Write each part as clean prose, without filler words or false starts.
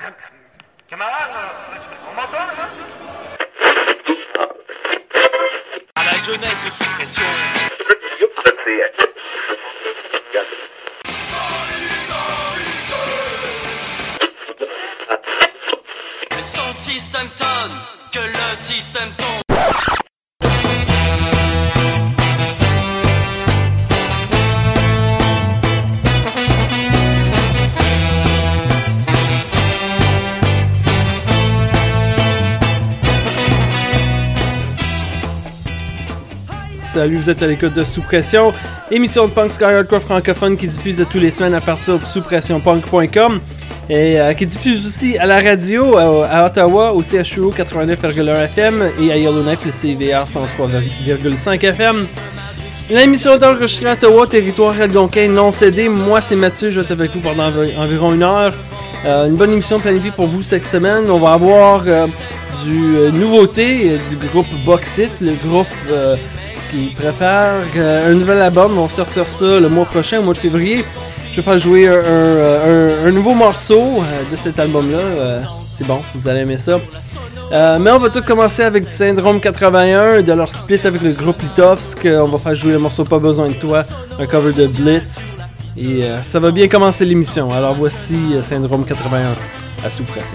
Camarade, on m'entend là? À la jeunesse sous pression. C'est sans système tonne que le système tombe. Salut, vous êtes à l'écoute de Sous Pression, émission de punk ska hardcore francophone qui diffuse tous les semaines à partir de souspressionpunk.com et qui diffuse aussi à la radio à Ottawa au CHUO 89,1 FM et à Yellowknife le CIVR 103,5 FM. L'émission est enregistrée à Ottawa, territoire algonquin non cédé. Moi c'est Mathieu, je vais être avec vous pendant environ une heure. Une bonne émission planifiée pour vous cette semaine. On va avoir du nouveauté du groupe Boxit, le groupe qui prépare un nouvel album. On va sortir ça le mois prochain, au mois de février. Je vais faire jouer un nouveau morceau de cet album-là. C'est bon, vous allez aimer ça. Mais on va tout commencer avec du Syndrome 81, de leur split avec le groupe Litovsk. On va faire jouer le morceau Pas besoin de toi, un cover de Blitz. Et ça va bien commencer l'émission. Alors voici Syndrome 81 à Sous Pression.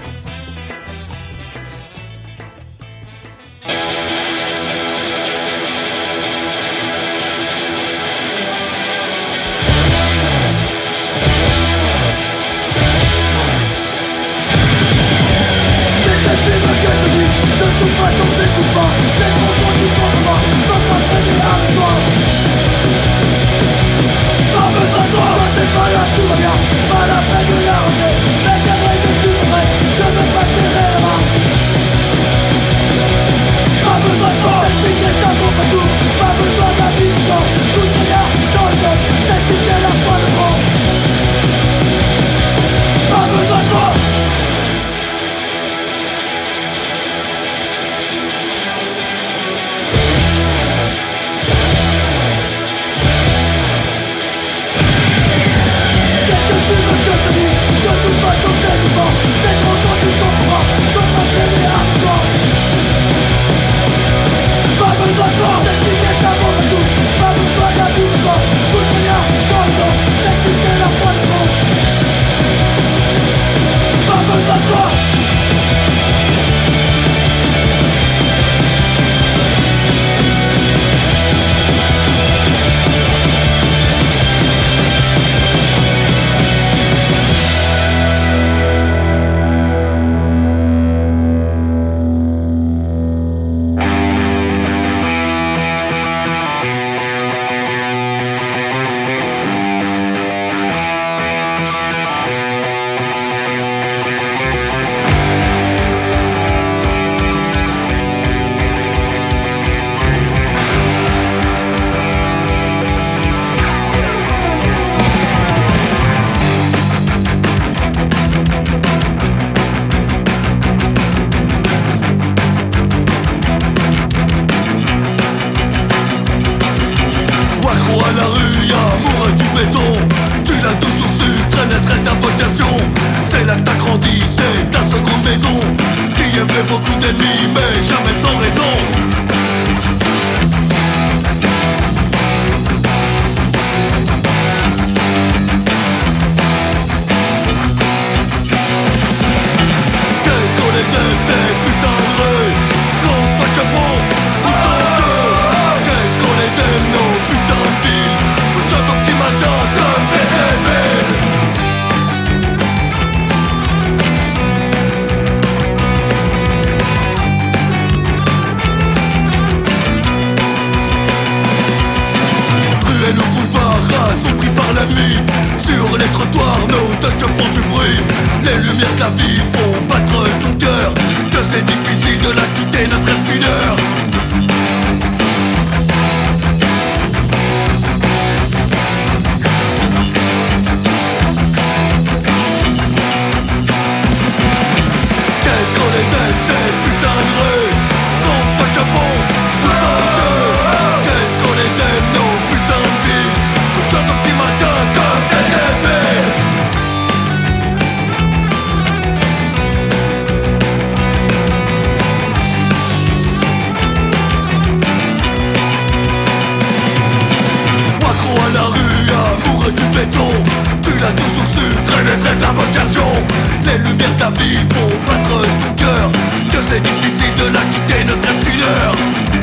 ta vie, faut battre ton cœur. Que c'est difficile de la quitter, ne serait-ce qu'une heure.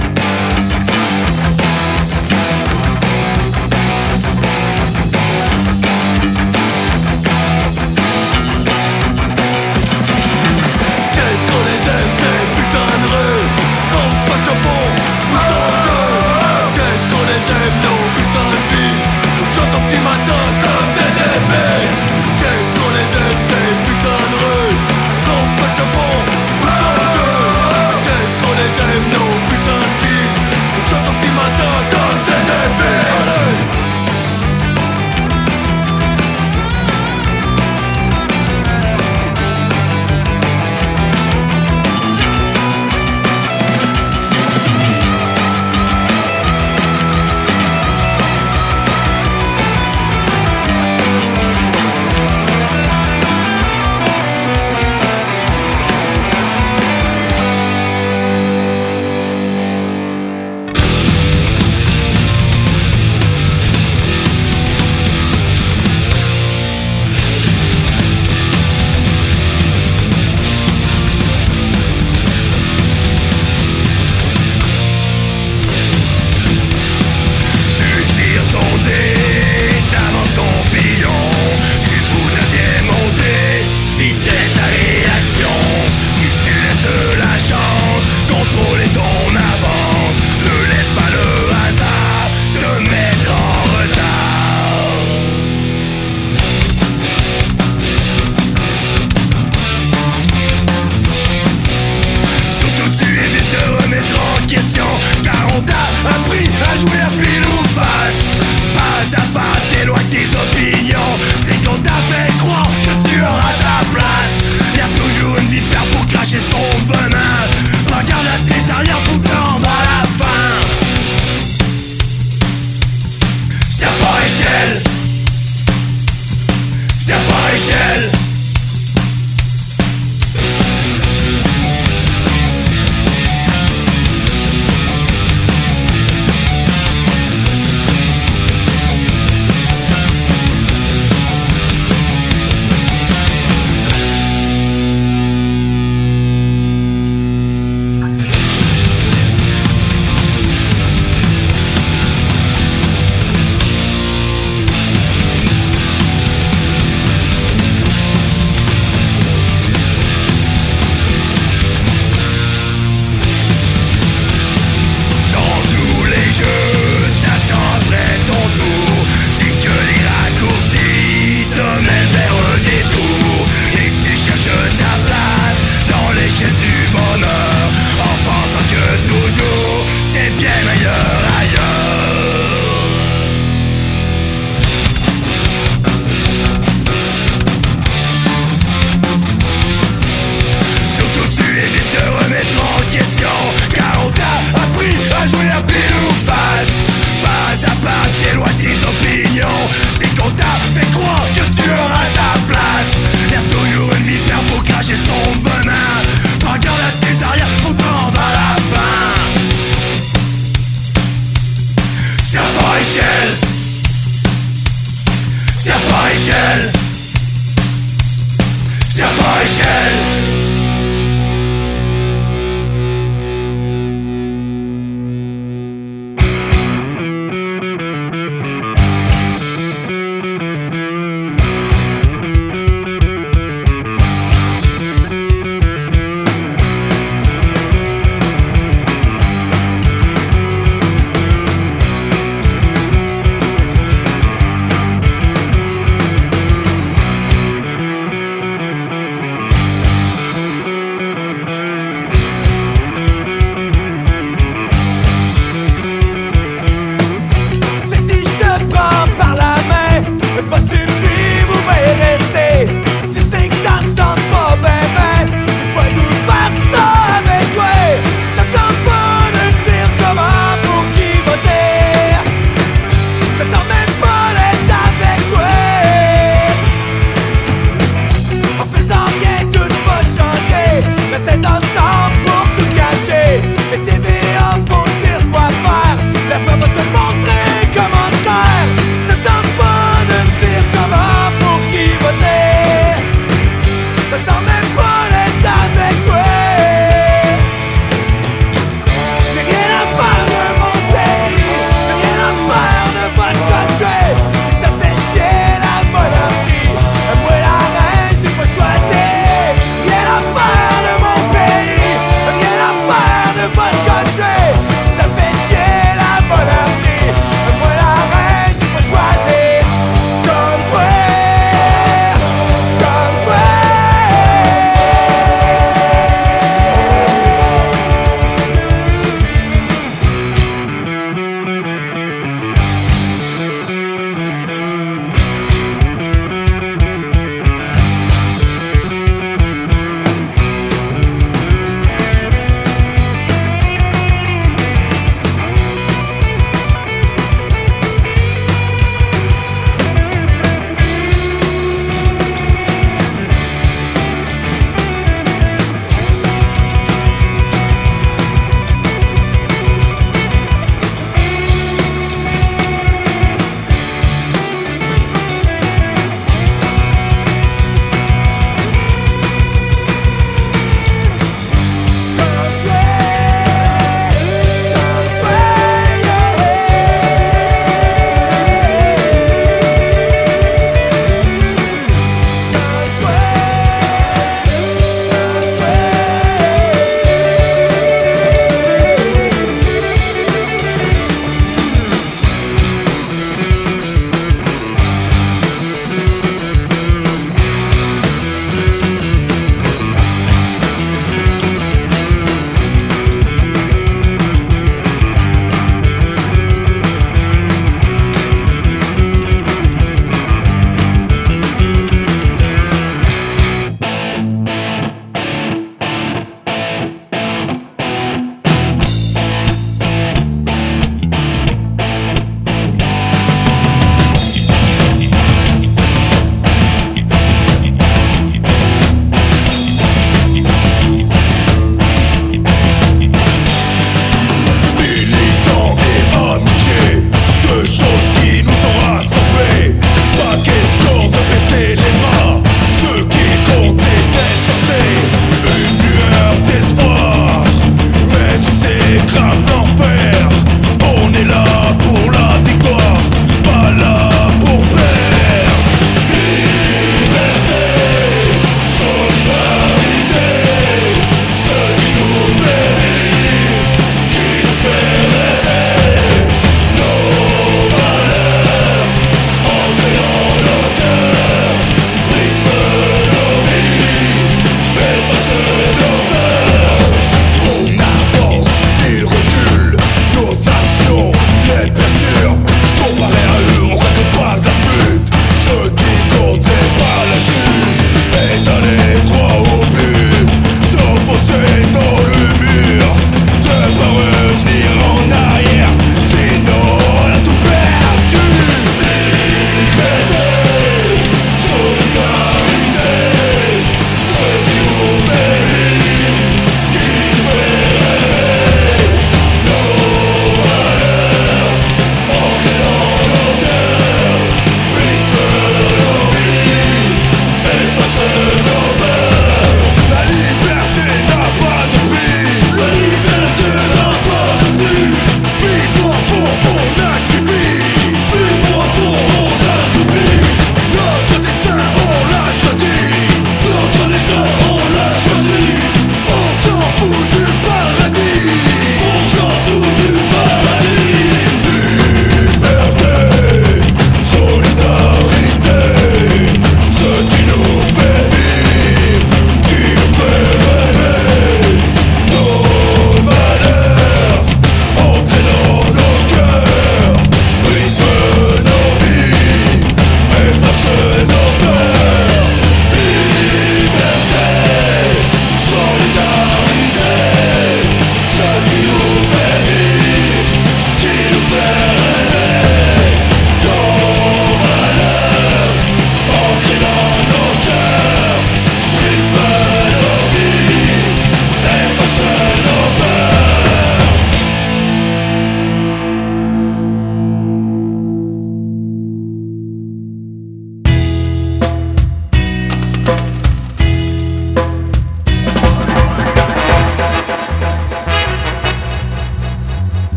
Qu'est-ce qu'on les aime, ces putains de rues, qu'on se fasse un bon putain de jeu. Qu'est-ce qu'on les aime, nos putains de vies, on chante au petit matin comme des épées. Qu'est-ce qu'on les aime, ces putains de rues, qu'on se fasse un bon putain de jeu. Qu'est-ce qu'on les aime, nos putains de vies, on chante au petit matin comme des épées. Allez.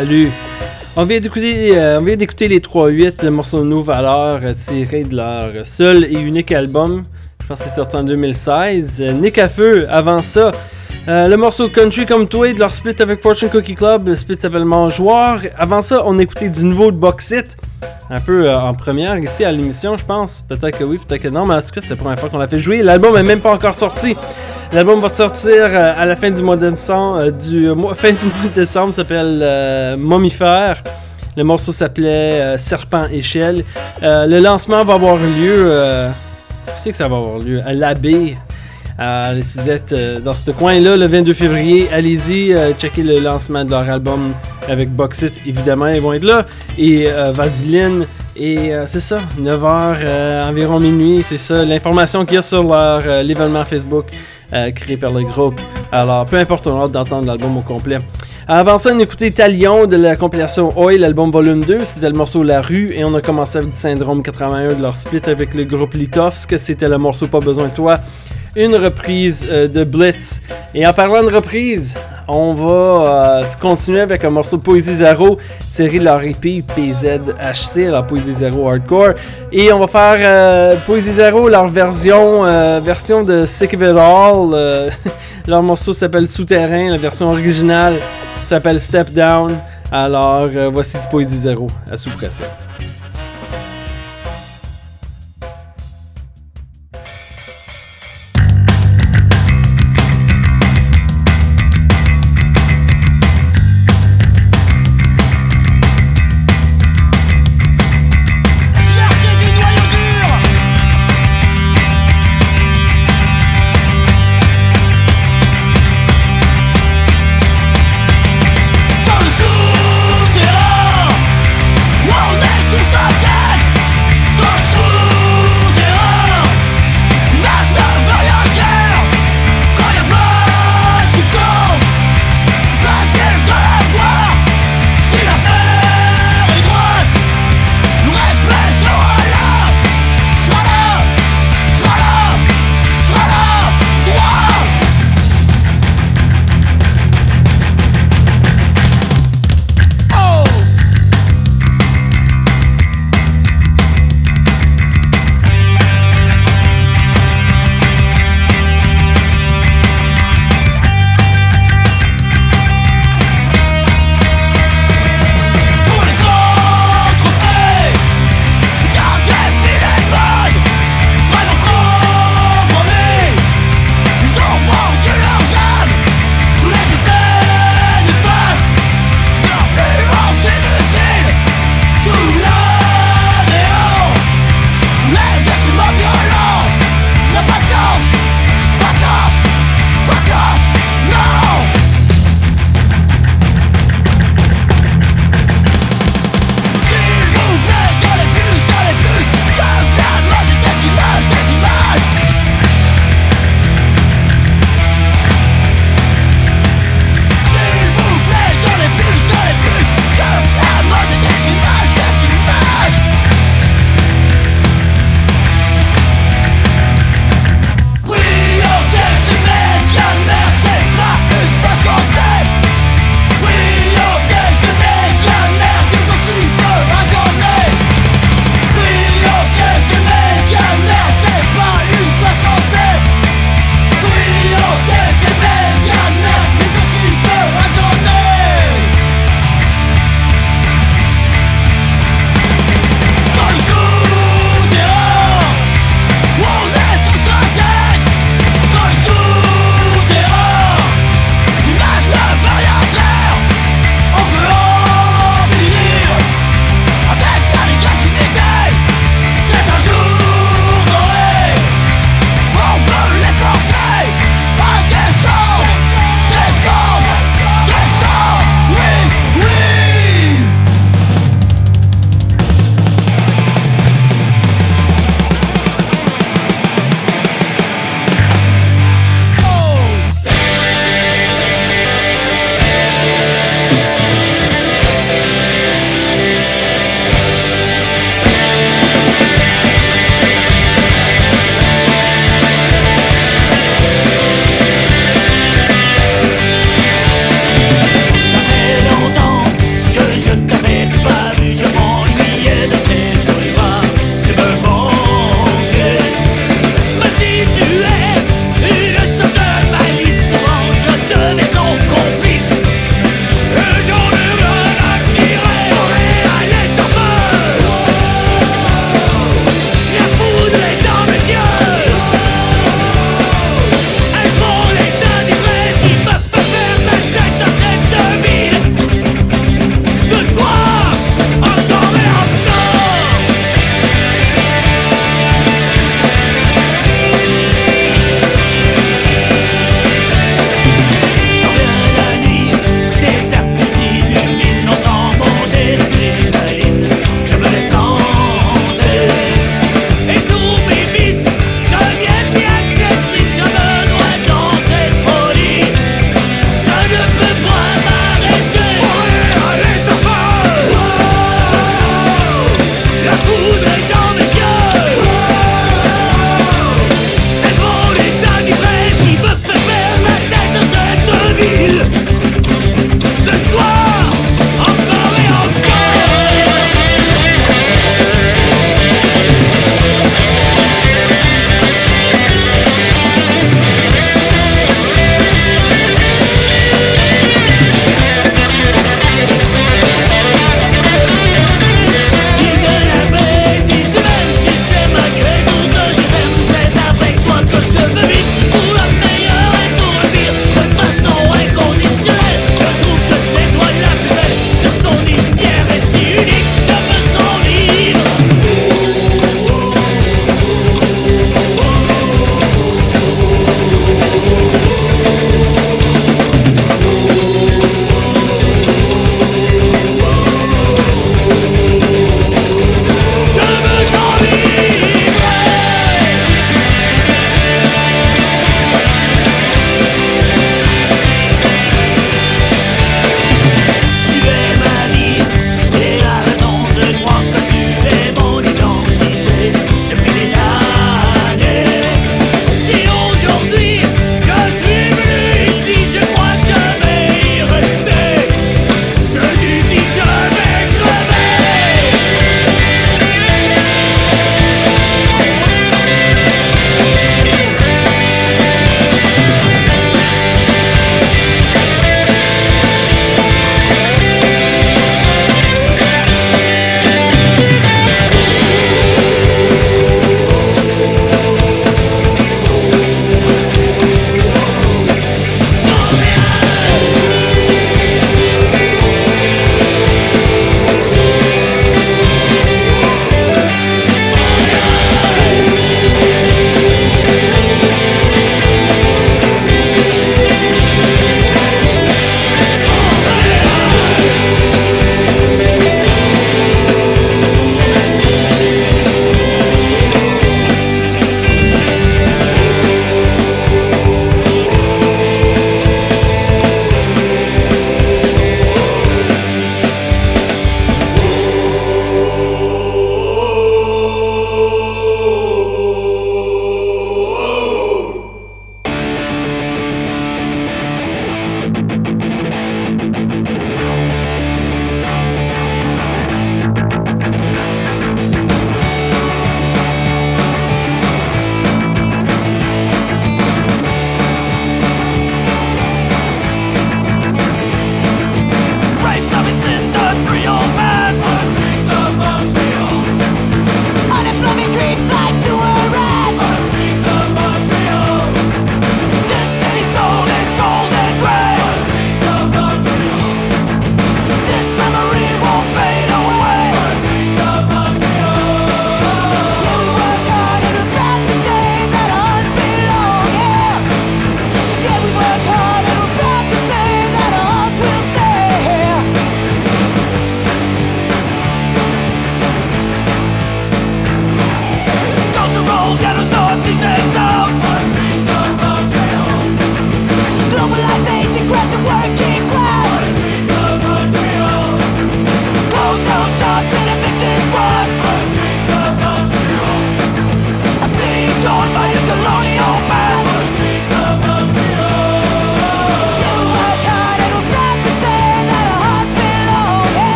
Salut! On vient d'écouter les 3-8, le morceau No Valeur tiré de leur seul et unique album. Je pense que c'est sorti en 2016. Nick à Feu, avant ça. Le morceau Country Comme Toi de leur split avec Fortune Cookie Club. Le split s'appelle Mangeoire. Avant ça, on a écouté du nouveau de Boxit. Un peu en première ici à l'émission, je pense. Peut-être que oui, peut-être que non, mais en tout cas, c'est la première fois qu'on l'a fait jouer. L'album n'est même pas encore sorti. L'album va sortir à la fin du mois de décembre. Fin du mois de décembre, s'appelle Mommifère. Le morceau s'appelait Serpent Échelle. Le lancement va avoir lieu. Où c'est que ça va avoir lieu? À l'Abbé. Si vous êtes dans ce coin-là, le 22 février, allez-y, checkez le lancement de leur album avec Boxit, évidemment, ils vont être là. Et Vaseline, et c'est ça, 9h, environ minuit, c'est ça, l'information qu'il y a sur leur l'événement Facebook créé par le groupe. Alors, peu importe, on a hâte d'entendre l'album au complet. Avant ça, on a écouté Talion de la compilation Oil, l'album volume 2, c'était le morceau La Rue, et on a commencé avec Syndrome 81 de leur split avec le groupe Litovsk, c'était le morceau Pas Besoin de Toi. Une reprise de Blitz. Et en parlant de reprise, on va continuer avec un morceau de Poésie Zéro, série de leur EP PZHC, la Poésie Zéro Hardcore. Et on va faire Poésie Zéro, leur version de Sick of It All. Leur morceau s'appelle Souterrain, la version originale s'appelle Step Down. Alors voici du Poésie Zéro à Sous Pression. Dans le souterrain, on est tous à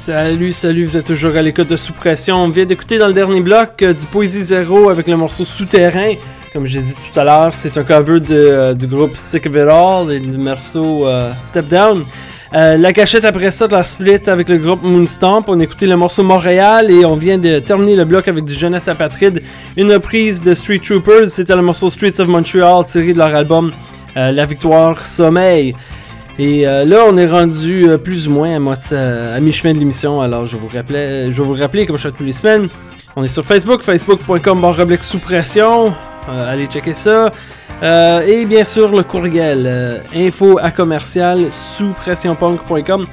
Salut, vous êtes toujours à l'écoute de Sous Pression. On vient d'écouter dans le dernier bloc du Poésie Zéro avec le morceau Souterrain. Comme j'ai dit tout à l'heure, c'est un cover du groupe Sick of It All et du morceau Step Down. La cachette après ça de la split avec le groupe Moonstomp. On a écouté le morceau Montréal et on vient de terminer le bloc avec du Jeunesse Apatride. Une reprise de Street Troopers, c'était le morceau Streets of Montreal tiré de leur album La Victoire Sommeil. Et là, on est rendu plus ou moins à mi-chemin de l'émission. Alors, je vais vous rappeler, comme je fais toutes les semaines, on est sur Facebook, facebook.com/sous-pression. Allez checker ça. Et bien sûr, le courriel info@sous-pressionpunk.com.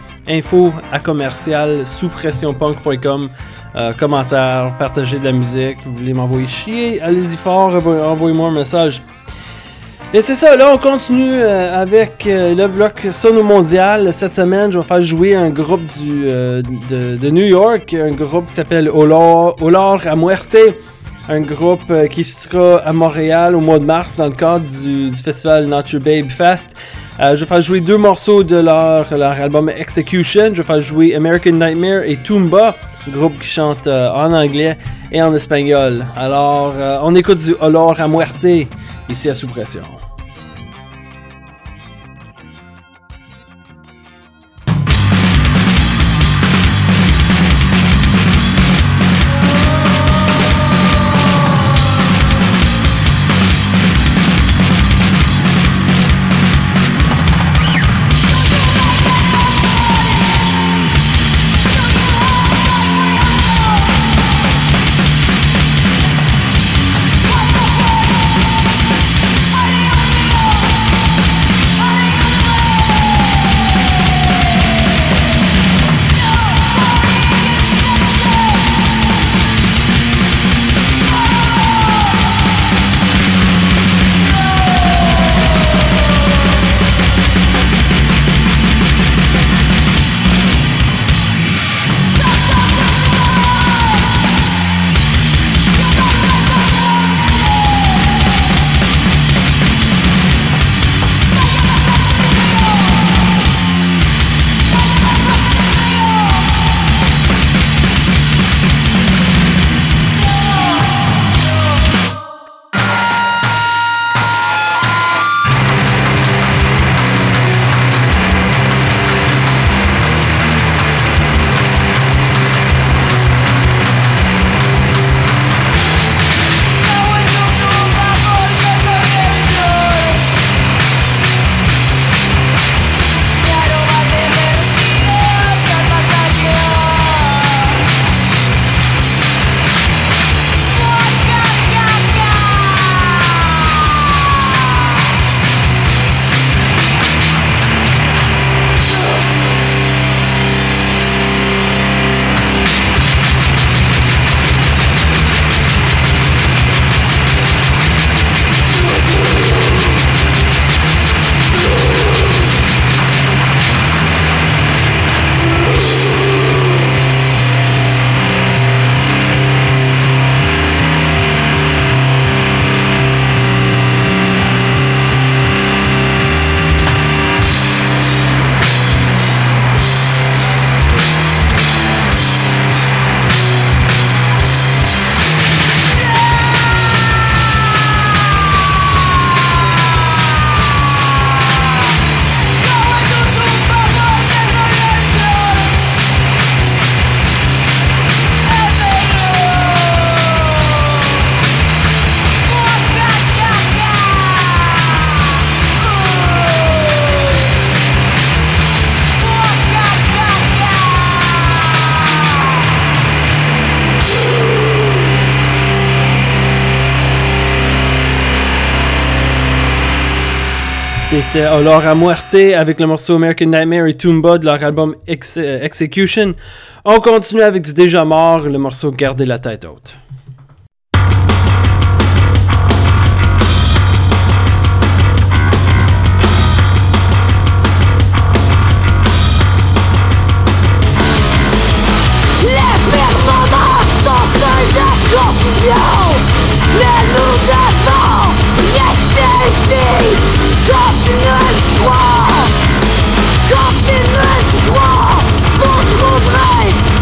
info@sous-pressionpunk.com. Commentaires, partagez de la musique. Vous voulez m'envoyer chier, allez-y fort, envoyez-moi un message. Et c'est ça, là on continue avec le bloc Sono Mondial. Cette semaine, je vais faire jouer un groupe de New York, un groupe qui s'appelle Olor a Muerte, un groupe qui sera à Montréal au mois de mars dans le cadre du festival Not Your Babe Fest. Je vais faire jouer 2 morceaux de leur album Execution. Je vais faire jouer American Nightmare et Tumba, groupe qui chante en anglais et en espagnol. Alors, on écoute du Olor a Muerte ici à Sous Pression. C'était Olor a Muerte avec le morceau American Nightmare et Tumba de leur album Execution. On continue avec du déjà mort, le morceau Garder la tête haute. Les pires moments sont ceux de confusion, mais nous devons rester ici. Continuez d'y croire, vous trouverez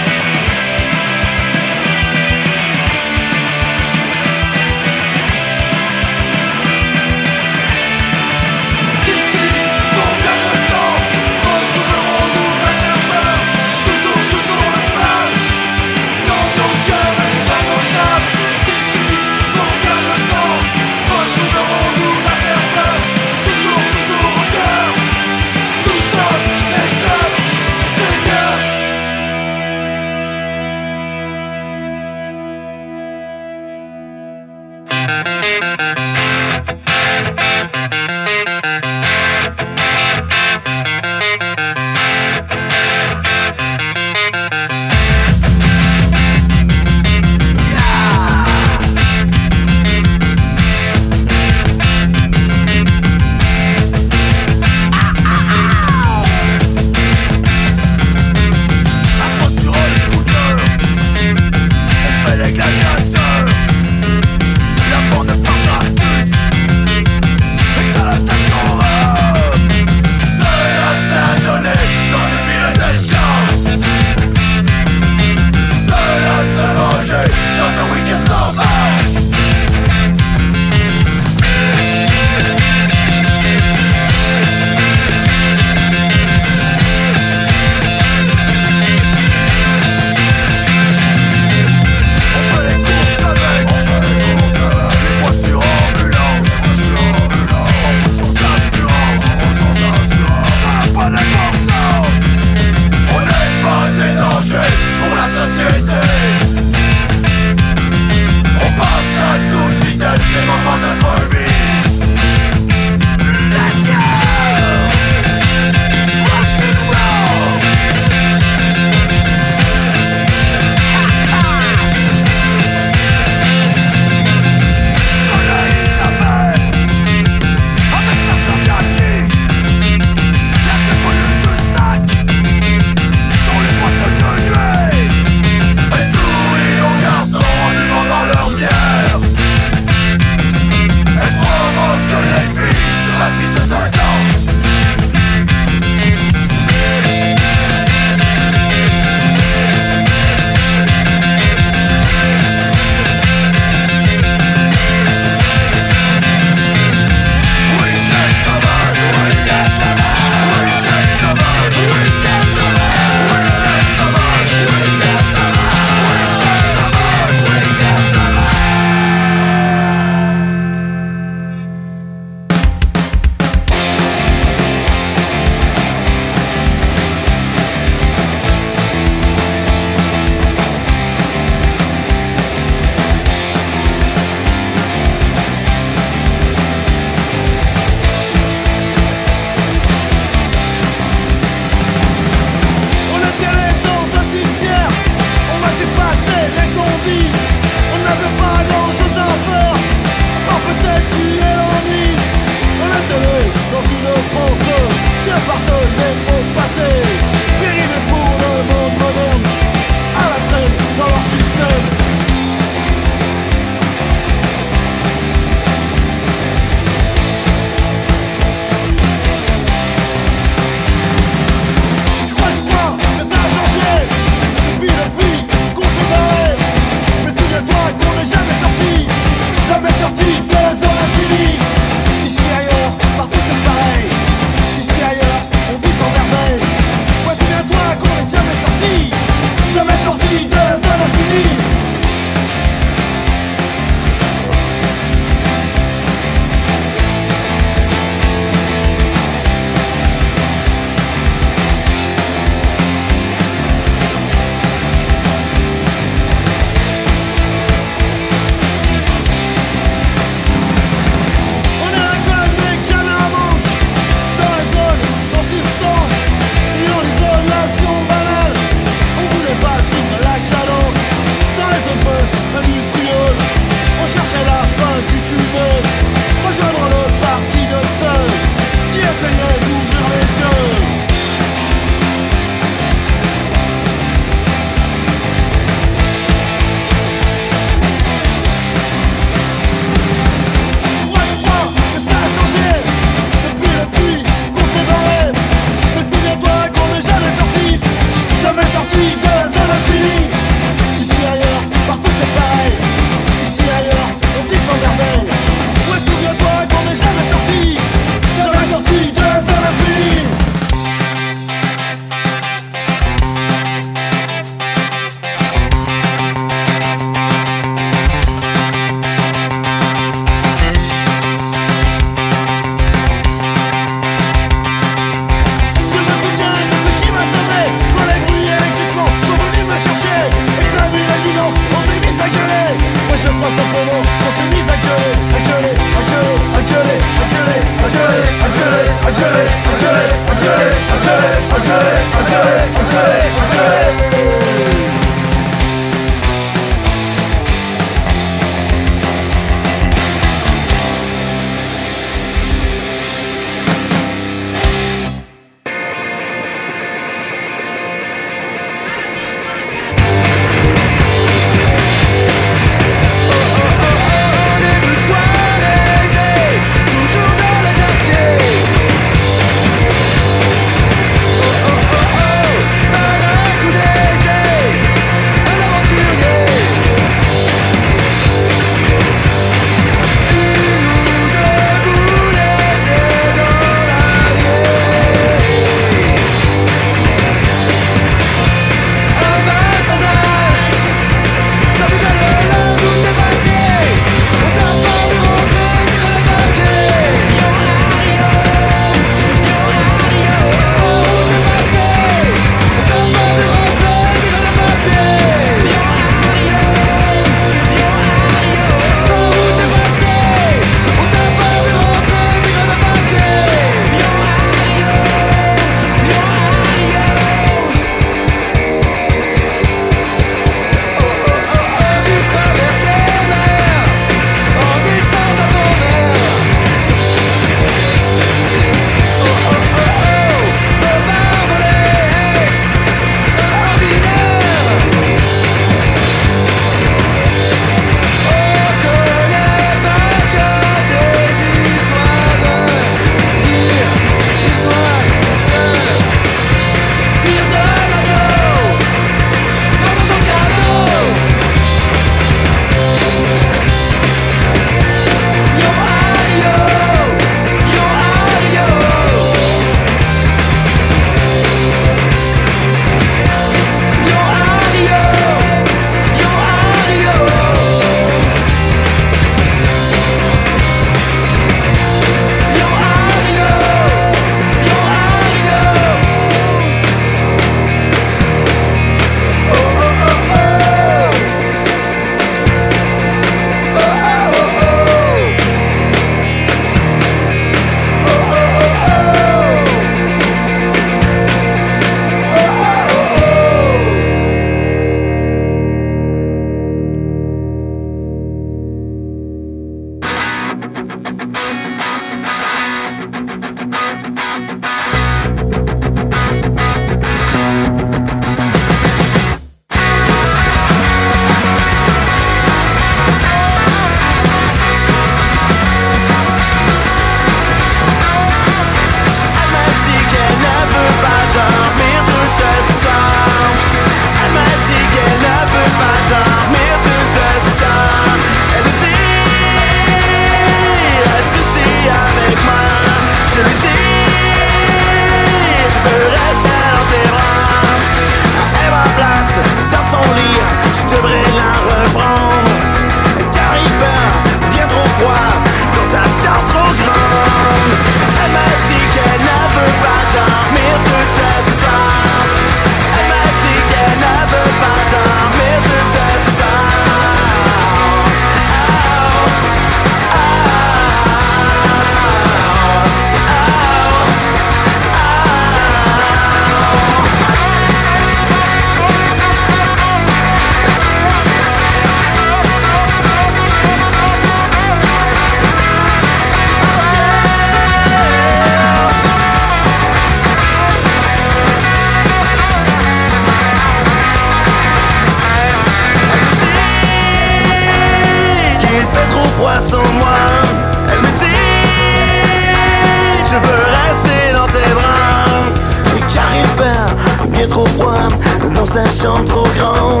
chambre trop grande.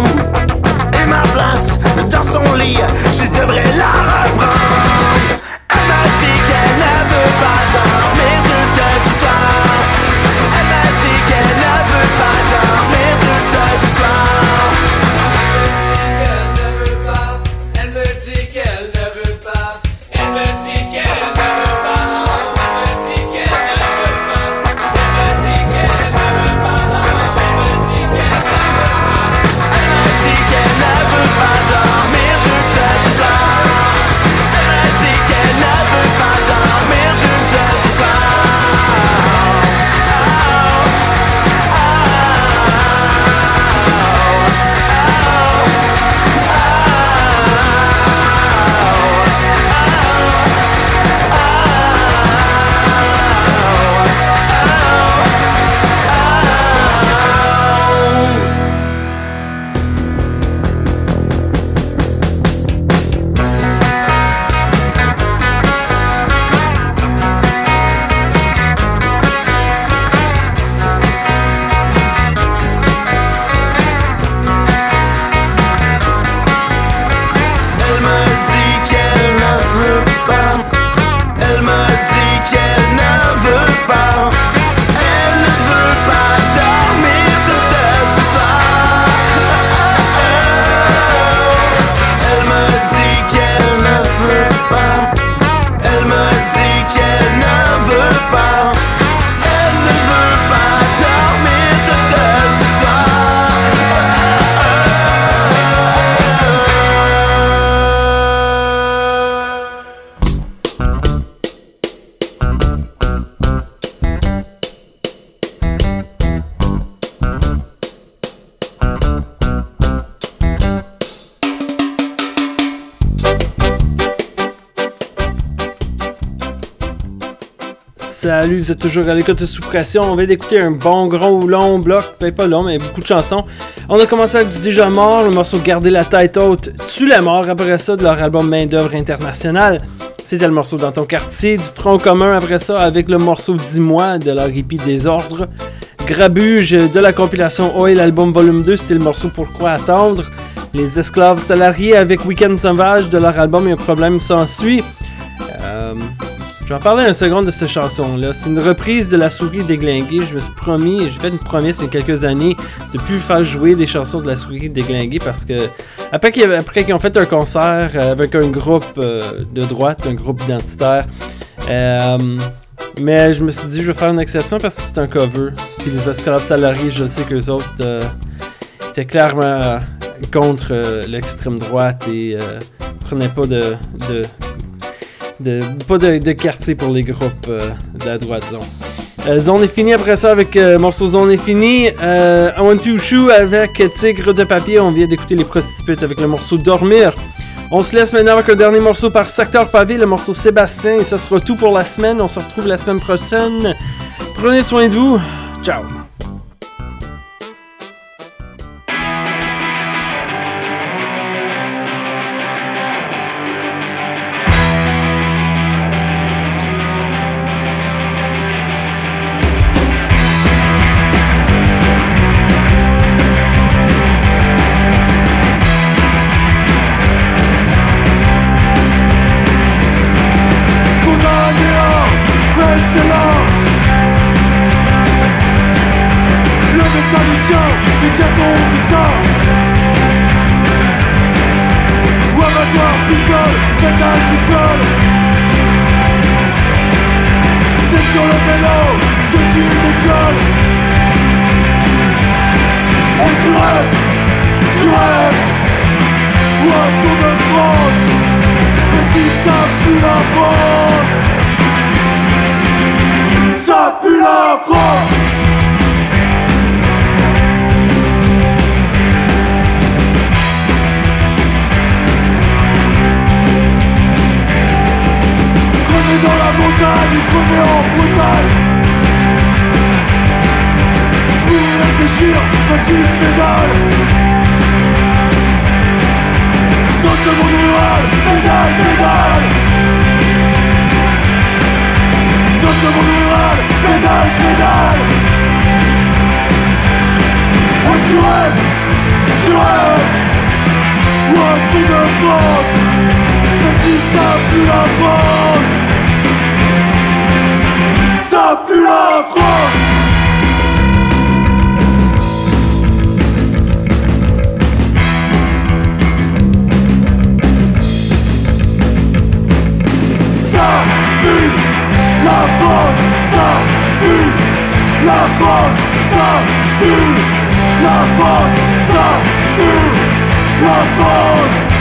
Et ma place dans son lit, je devrais la reprendre. Elle m'a dit qu'elle ne veut pas dormir de ce soir. Elle m'a dit qu'elle ne veut pas dormir de ce soir. Elle ne veut pas, elle me dit qu'elle ne veut pas. Elle me dit qu'elle ne veut pas. Elle me dit qu'elle ne veut pas. Elle me dit qu'elle ne veut pas. Elle me dit qu'elle ne veut pas. Elle m'a dit qu'elle ne veut pas dormir de ce soir. Salut, vous êtes toujours à l'écoute de Sous Pression. On vient d'écouter un bon gros long bloc, peut-être pas long, mais beaucoup de chansons. On a commencé avec du Déjà Mort, le morceau Garder la tête haute, Tue la mort, après ça de leur album Main d'œuvre internationale. C'était le morceau Dans ton quartier, du Front commun après ça avec le morceau Dis-moi de leur hippie Désordre. Grabuge de la compilation Oil l'album volume 2, c'était le morceau Pourquoi attendre. Les esclaves salariés avec Week-end sauvage de leur album Un problème s'ensuit. Je vais en parler un second de cette chanson-là. C'est une reprise de La souris déglinguée. Je me suis promis, j'ai fait une promesse il y a quelques années de plus faire jouer des chansons de La souris déglinguée parce que après qu'ils ont fait un concert avec un groupe de droite, un groupe identitaire, mais je me suis dit je vais faire une exception parce que c'est un cover. Puis les esclaves salariés, je sais qu'eux autres étaient clairement contre l'extrême droite et prenaient pas de quartier pour les groupes de la droite, disons. Zone est finie après ça avec morceau Zone est fini. I Want to Shoe avec Tigre de papier. On vient d'écouter les prostituées avec le morceau Dormir. On se laisse maintenant avec un dernier morceau par Secteur Pavé, le morceau Sébastien. Et ça sera tout pour la semaine. On se retrouve la semaine prochaine. Prenez soin de vous. Ciao. Quand tu pédales dans ce monde rural, pédale, pédale. Dans ce monde rural, pédale, pédale. Oh, tu rêves, ou un tour de France, même si ça pue la France. Ça pue la France. La France, ça pue. La France, ça pue. La France, ça pue. La France.